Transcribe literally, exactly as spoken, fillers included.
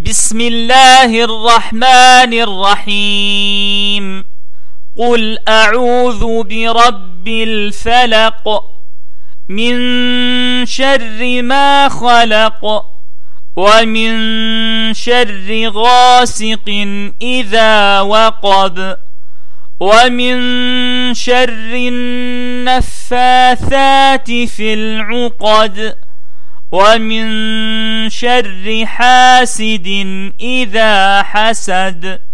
بسم الله الرحمن الرحيم. قل أعوذ برب الفلق من شر ما خلق ومن شر غاسق إذا وقب ومن شر النفاثات في العقد ومن شر حاسد إذا حسد.